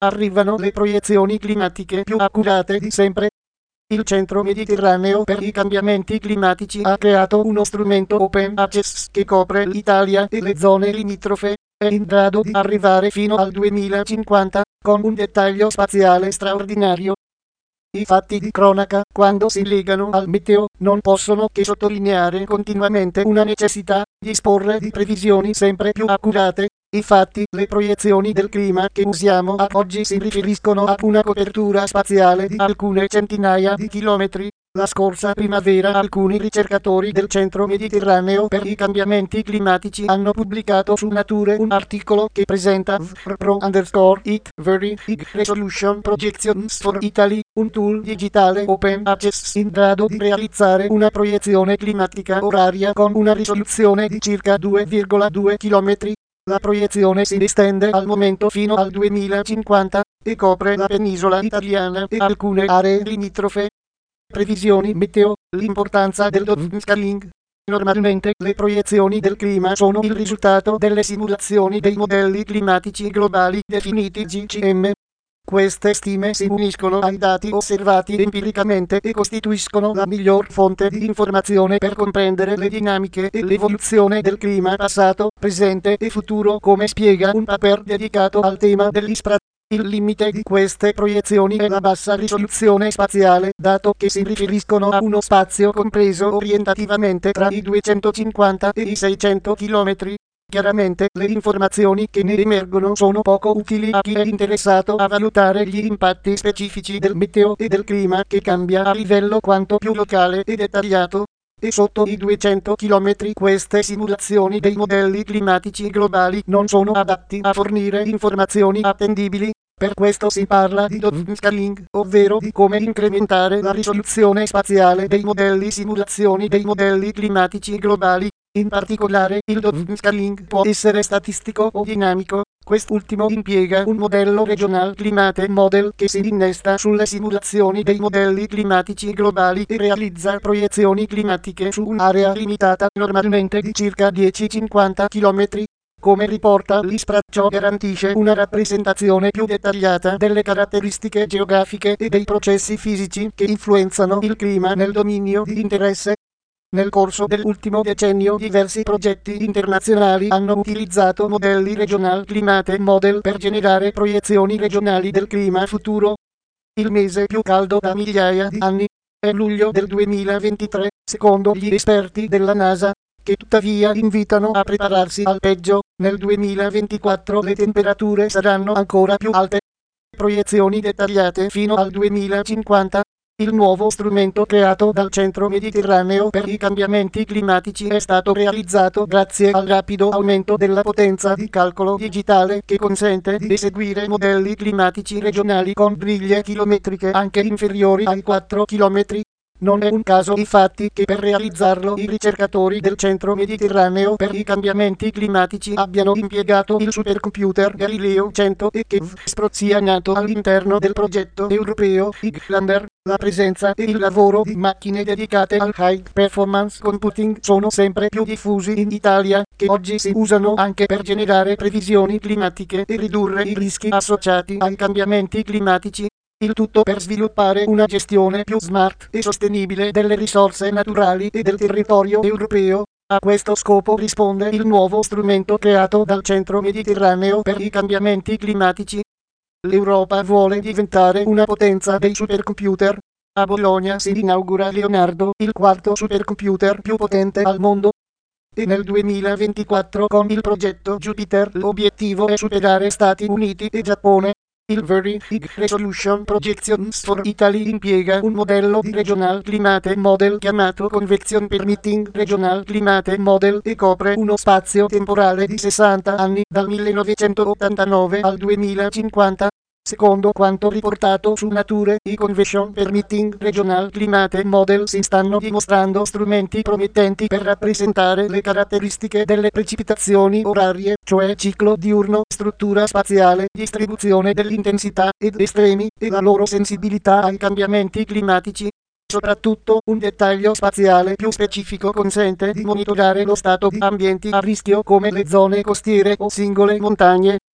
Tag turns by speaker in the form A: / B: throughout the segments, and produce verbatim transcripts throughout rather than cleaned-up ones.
A: arrivano le proiezioni climatiche più accurate di sempre. Il Centro Mediterraneo per i cambiamenti climatici ha creato uno strumento open access che copre l'Italia e le zone limitrofe. È in grado di arrivare fino al duemilacinquanta, con un dettaglio spaziale straordinario. I fatti di cronaca, quando si legano al meteo, non possono che sottolineare continuamente una necessità: disporre di previsioni sempre più accurate. Infatti, le proiezioni del clima che usiamo ad oggi si riferiscono a una copertura spaziale di alcune centinaia di chilometri. La scorsa primavera alcuni ricercatori del Centro Mediterraneo per i cambiamenti climatici hanno pubblicato su Nature un articolo che presenta VRPRO underscore it Very High Resolution Projections for Italy, un tool digitale open access in grado di realizzare una proiezione climatica oraria con una risoluzione di circa due virgola due chilometri. La proiezione si estende al momento fino al duemilacinquanta e copre la penisola italiana e alcune aree limitrofe. Previsioni meteo, l'importanza del downscaling. Normalmente le proiezioni del clima sono il risultato delle simulazioni dei modelli climatici globali definiti G C M. Queste stime si uniscono ai dati osservati empiricamente e costituiscono la miglior fonte di informazione per comprendere le dinamiche e l'evoluzione del clima passato, presente e futuro, come spiega un paper dedicato al tema dell'ISPRA. Il limite di queste proiezioni è la bassa risoluzione spaziale, dato che si riferiscono a uno spazio compreso orientativamente tra i duecentocinquanta e i seicento chilometri. Chiaramente, le informazioni che ne emergono sono poco utili a chi è interessato a valutare gli impatti specifici del meteo e del clima, che cambia a livello quanto più locale e dettagliato. E sotto i duecento chilometri queste simulazioni dei modelli climatici globali non sono adatti a fornire informazioni attendibili. Per questo si parla di downscaling, ovvero di come incrementare la risoluzione spaziale dei modelli simulazioni dei modelli climatici globali. In particolare, il downscaling può essere statistico o dinamico. Quest'ultimo impiega un modello Regional Climate Model che si innesta sulle simulazioni dei modelli climatici globali e realizza proiezioni climatiche su un'area limitata, normalmente di circa dieci cinquanta chilometri. Come riporta l'ISPRA, ciò garantisce una rappresentazione più dettagliata delle caratteristiche geografiche e dei processi fisici che influenzano il clima nel dominio di interesse. Nel corso dell'ultimo decennio diversi progetti internazionali hanno utilizzato modelli Regional Climate Model per generare proiezioni regionali del clima futuro. Il mese più caldo da migliaia di anni è luglio del duemilaventitré, secondo gli esperti della NASA, che tuttavia invitano a prepararsi al peggio. Nel duemilaventiquattro le temperature saranno ancora più alte. Proiezioni dettagliate fino al duemilacinquanta. Il nuovo strumento creato dal Centro Mediterraneo per i cambiamenti climatici è stato realizzato grazie al rapido aumento della potenza di calcolo digitale, che consente di eseguire modelli climatici regionali con griglie chilometriche anche inferiori ai quattro chilometri. Non è un caso infatti che per realizzarlo i ricercatori del Centro Mediterraneo per i cambiamenti climatici abbiano impiegato il supercomputer Galileo cento e che V S P R O sia nato all'interno del progetto europeo Highlander. La presenza e il lavoro di macchine dedicate al High Performance Computing sono sempre più diffusi in Italia, che oggi si usano anche per generare previsioni climatiche e ridurre i rischi associati ai cambiamenti climatici. Il tutto per sviluppare una gestione più smart e sostenibile delle risorse naturali e del territorio europeo. A questo scopo risponde il nuovo strumento creato dal Centro Mediterraneo per i cambiamenti climatici. L'Europa vuole diventare una potenza dei supercomputer. A Bologna si inaugura Leonardo, il quarto supercomputer più potente al mondo. E nel duemilaventiquattro con il progetto Jupiter l'obiettivo è superare Stati Uniti e Giappone. Il Very High Resolution Projections for Italy impiega un modello di Regional Climate Model chiamato Convection Permitting Regional Climate Model e copre uno spazio temporale di sessanta anni, dal millenovecentottantanove al duemilacinquanta. Secondo quanto riportato su Nature, i Convection Permitting Regional Climate Model si stanno dimostrando strumenti promettenti per rappresentare le caratteristiche delle precipitazioni orarie, cioè ciclo diurno, struttura spaziale, distribuzione dell'intensità ed estremi, e la loro sensibilità ai cambiamenti climatici. Soprattutto, un dettaglio spaziale più specifico consente di monitorare lo stato di ambienti a rischio come le zone costiere o singole montagne.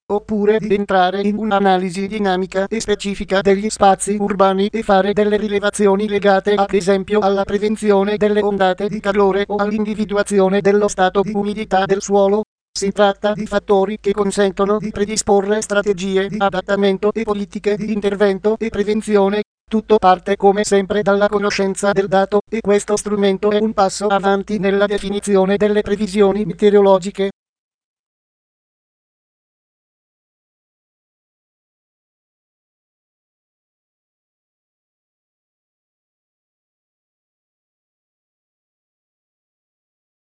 A: oppure di entrare in un'analisi dinamica e specifica degli spazi urbani e fare delle rilevazioni legate ad esempio alla prevenzione delle ondate di calore o all'individuazione dello stato di umidità del suolo. Si tratta di fattori che consentono di predisporre strategie di adattamento e politiche di intervento e prevenzione. Tutto parte come sempre dalla conoscenza del dato, e questo strumento è un passo avanti nella definizione delle previsioni meteorologiche.